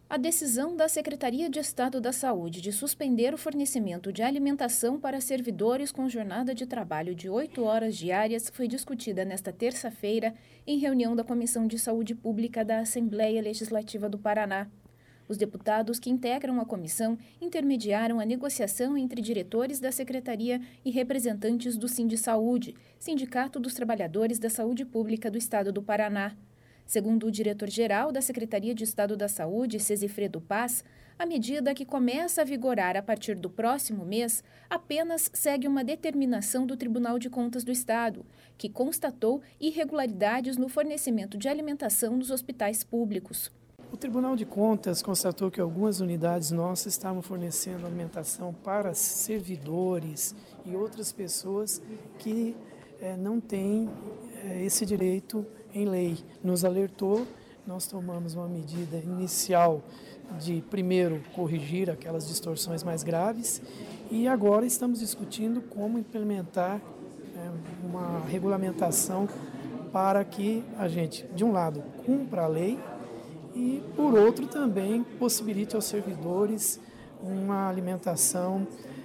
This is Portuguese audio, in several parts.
A decisão da Secretaria de Estado da Saúde de suspender o fornecimento de alimentação para servidores com jornada de trabalho de 8 horas diárias foi discutida nesta terça-feira em reunião da Comissão de Saúde Pública da Assembleia Legislativa do Paraná. Os deputados que integram a comissão intermediaram a negociação entre diretores da Secretaria e representantes do Sindisaúde, Sindicato dos Trabalhadores da Saúde Pública do Estado do Paraná. Segundo o diretor-geral da Secretaria de Estado da Saúde, Cesifredo Paz, a medida que começa a vigorar a partir do próximo mês apenas segue uma determinação do Tribunal de Contas do Estado, que constatou irregularidades no fornecimento de alimentação nos hospitais públicos. O Tribunal de Contas constatou que algumas unidades nossas estavam fornecendo alimentação para servidores e outras pessoas que não têm esse direito em lei. Nos alertou, nós tomamos uma medida inicial de, primeiro, corrigir aquelas distorções mais graves e agora estamos discutindo como implementar uma regulamentação para que a gente, de um lado, cumpra a lei e, por outro, também possibilite aos servidores uma alimentação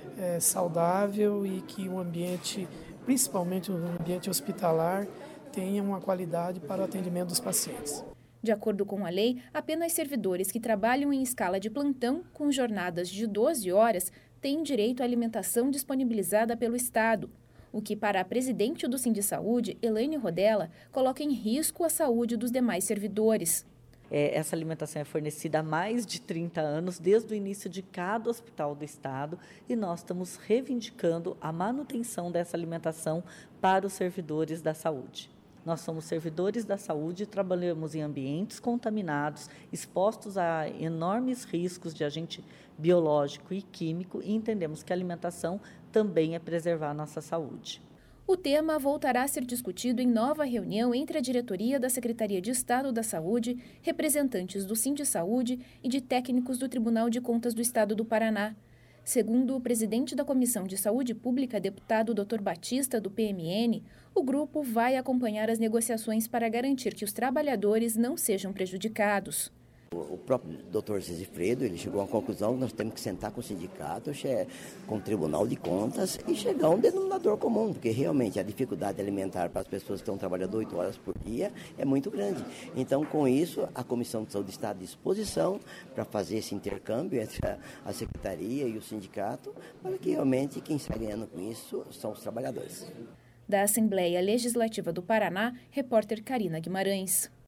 saudável e que o ambiente, principalmente o ambiente hospitalar, tenha uma qualidade para o atendimento dos pacientes. De acordo com a lei, apenas servidores que trabalham em escala de plantão, com jornadas de 12 horas, têm direito à alimentação disponibilizada pelo Estado, o que, para a presidente do Sindisaúde, Elaine Rodella, coloca em risco a saúde dos demais servidores. Essa alimentação é fornecida há mais de 30 anos, desde o início de cada hospital do Estado, e nós estamos reivindicando a manutenção dessa alimentação para os servidores da saúde. Nós somos servidores da saúde, trabalhamos em ambientes contaminados, expostos a enormes riscos de agente biológico e químico, e entendemos que a alimentação também é preservar a nossa saúde. O tema voltará a ser discutido em nova reunião entre a diretoria da Secretaria de Estado da Saúde, representantes do Sindisaúde e de técnicos do Tribunal de Contas do Estado do Paraná. Segundo o presidente da Comissão de Saúde Pública, deputado Dr. Batista, do PMN, o grupo vai acompanhar as negociações para garantir que os trabalhadores não sejam prejudicados. O próprio doutor Cesifredo, ele chegou à conclusão que nós temos que sentar com o sindicato, com o Tribunal de Contas e chegar a um denominador comum, porque realmente a dificuldade alimentar para as pessoas que estão trabalhando 8 horas por dia é muito grande. Então, com isso, a Comissão de Saúde está à disposição para fazer esse intercâmbio entre a Secretaria e o sindicato, para que realmente quem está ganhando com isso são os trabalhadores. Da Assembleia Legislativa do Paraná, repórter Karina Guimarães.